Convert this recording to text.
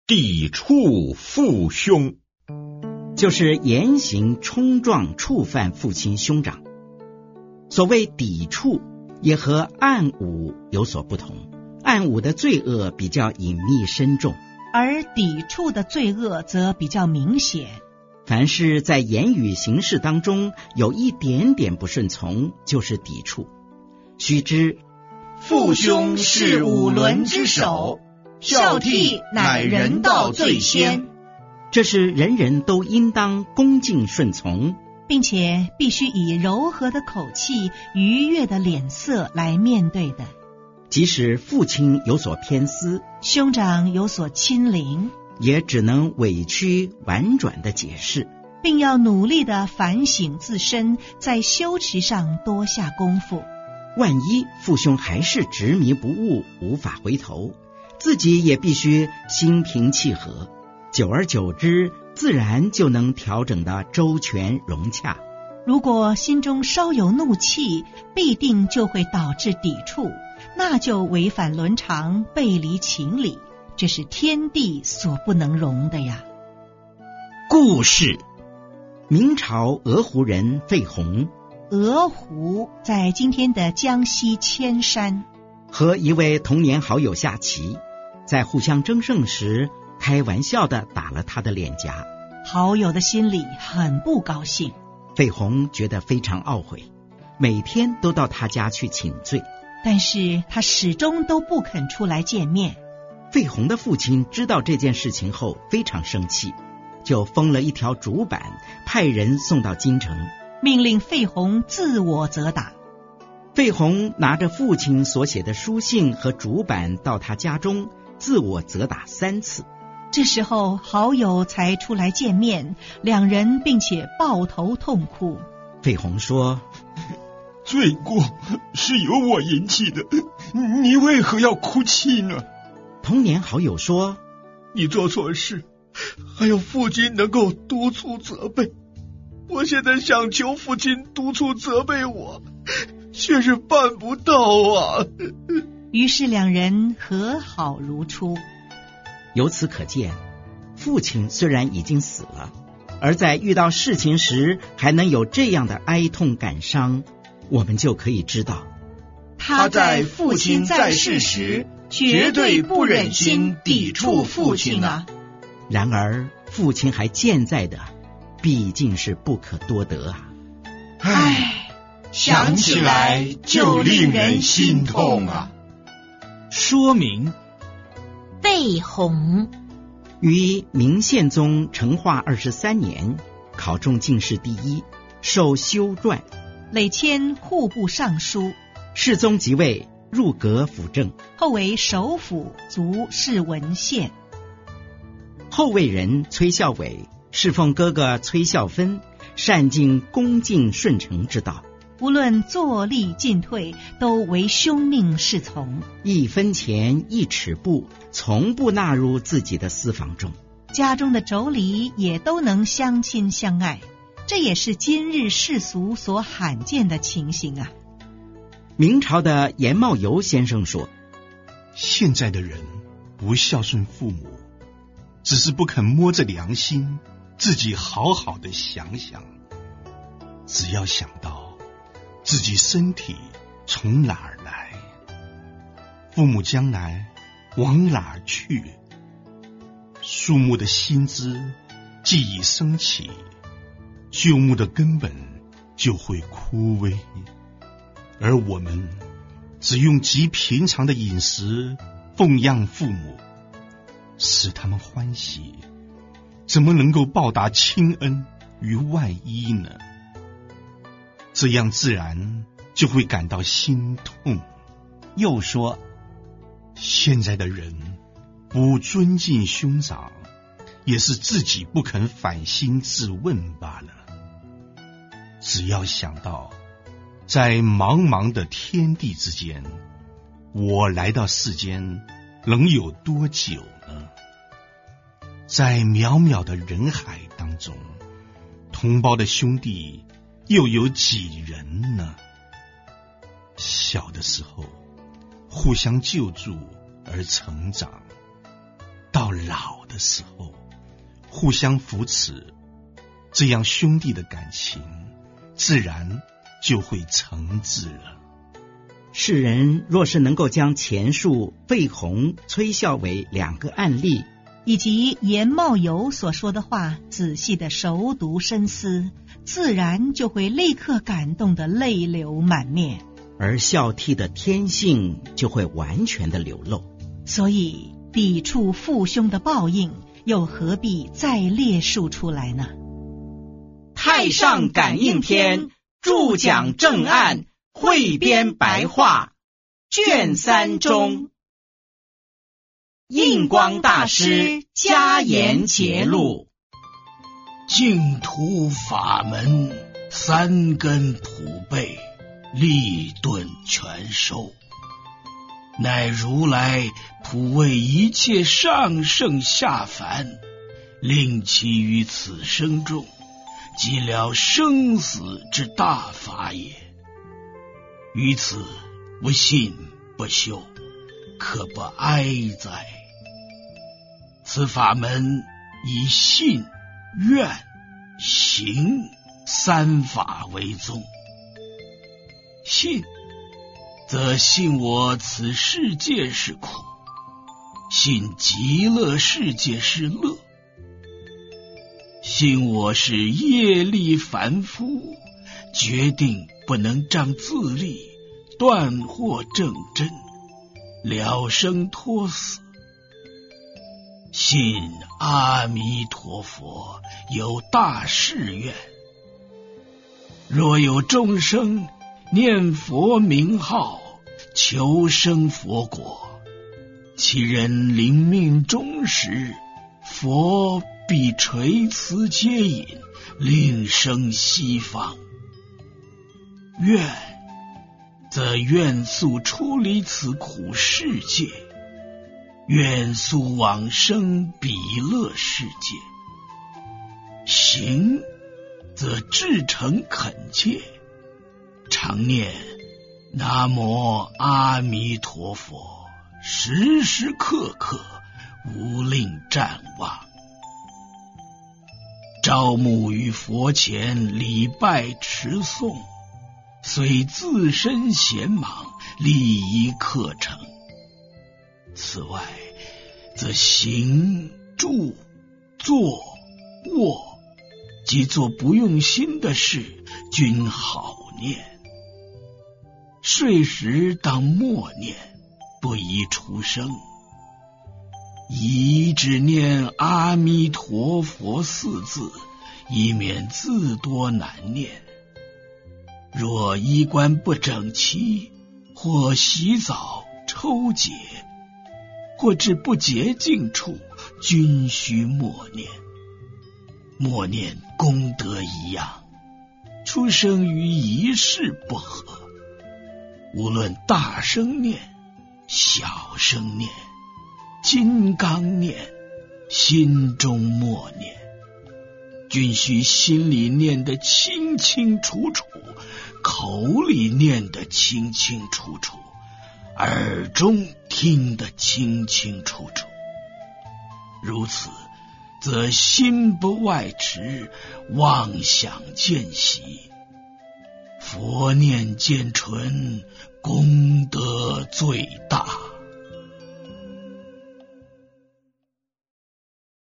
抵触父兄， 就是严刑冲撞触犯父亲兄长。所谓抵触，也和暗侮有所不同。暗侮的罪恶比较隐秘深重， 而抵触的罪恶则比较明显。 凡是在言语行事当中有一点点不顺从，就是抵触。须知父兄是五伦之首，孝悌乃人道最先。 这是人人都应当恭敬顺从， 并且必须以柔和的口气、愉悦的脸色来面对的。 即使父亲有所偏私， 兄长有所亲临， 也只能委屈婉转的解释， 并要努力的反省自身，在修持上多下功夫。 万一父兄还是执迷不悟，无法回头，自己也必须心平气和，久而久之，自然就能调整得周全融洽。 如果心中稍有怒气，必定就会导致抵触，那就违反伦常，背离情理，这是天地所不能容的呀。 故事：明朝鹅湖人费宏， 鹅湖在今天的江西铅山， 和一位童年好友下棋，在互相争胜时，开玩笑地打了他的脸颊。 好友的心里很不高兴， 费宏觉得非常懊悔，每天都到他家去请罪， 但是他始终都不肯出来见面。 费宏的父亲知道这件事情后非常生气，就封了一条竹板，派人送到京城， 命令费宏自我责打。 费宏拿着父亲所写的书信和竹板到他家中，自我责打3次。 这时候好友才出来见面，两人并且抱头痛哭。 费宏说： 罪过是由我引起的，你为何要哭泣呢？ 童年好友说： 你做错事，还有父亲能够督促责备，我现在想求父亲督促责备我，却是办不到啊。 于是两人和好如初。 由此可见，父亲虽然已经死了，而在遇到事情时还能有这样的哀痛感伤，我们就可以知道， 他在父亲在世时绝对不忍心抵触父亲啊。 然而父亲还健在的，毕竟是不可多得啊。 唉，想起来就令人心痛啊。 说明： 费宏于明宪宗成化23年考中进士第1，受修撰， 累迁户部尚书。 世宗即位，入阁辅政， 后为首辅卒事文献。 后位人崔孝伟侍奉哥哥崔孝芬，善尽恭敬顺承之道， 无论坐立进退，都为兄命是从， 一分钱一尺布，从不纳入自己的私房中。 家中的妯娌也都能相亲相爱，这也是今日世俗所罕见的情形啊。 明朝的严茂游先生说： 现在的人不孝顺父母，只是不肯摸着良心自己好好的想想，只要想到自己身体从哪儿来，父母将来往哪儿去，树木的新枝既已升起，旧木的根本就会枯萎，而我们只用极平常的饮食奉养父母，使他们欢喜，怎么能够报答亲恩于万一呢？这样自然就会感到心痛。 又说， 现在的人不尊敬兄长，也是自己不肯反心自问罢了。只要想到在茫茫的天地之间，我来到世间能有多久呢？在渺渺的人海当中，同胞的兄弟又有几人呢？小的时候互相救助而成长，到老的的时候，互相扶持，这样兄弟的感情自然就会成质了。 世人若是能够将前述费宏、崔孝伟2个案例， 以及严茂游所说的话仔细的熟读深思，自然就会立刻感动得泪流满面， 而孝悌的天性就会完全的流露。 所以抵触父兄的报应又何必再列述出来呢？ 太上感应篇注讲正案汇编白话卷3中，印光大师加言节录。 净土法门3根普被，立顿全收，乃如来普为一切上圣下凡，令其于此生中即了生死之大法也。于此不信不修，可不哀哉！此法门以信、愿、行3法为宗。信，则信我此世界是苦，信极乐世界是乐。信我是业力凡夫，决定不能仗自力断惑正真，了生脱死。信阿弥陀佛有大誓愿，若有众生念佛名号，求生佛国，其人临命终时，佛必垂慈接引，令生西方。愿，则愿速出离此苦世界，愿速往生彼乐世界。行，则至诚恳切，常念南无阿弥陀佛，时时刻刻无令瞻望。朝暮于佛前礼拜持诵，虽自身闲忙，利益课程。此外，则行、住、坐、卧，即做不用心的事，均好念。睡时当默念，不宜出声，宜只念阿弥陀佛4字，以免字多难念。若衣冠不整齐，或洗澡抽解，或至不洁净处，均须默念。默念功德一样，出生于一事不合。无论大声念、小声念、金刚念、心中默念，均须心里念得清清楚楚，口里念得清清楚楚，耳中听得清清楚楚。如此，则心不外驰，妄想渐息，佛念渐纯，功德最大。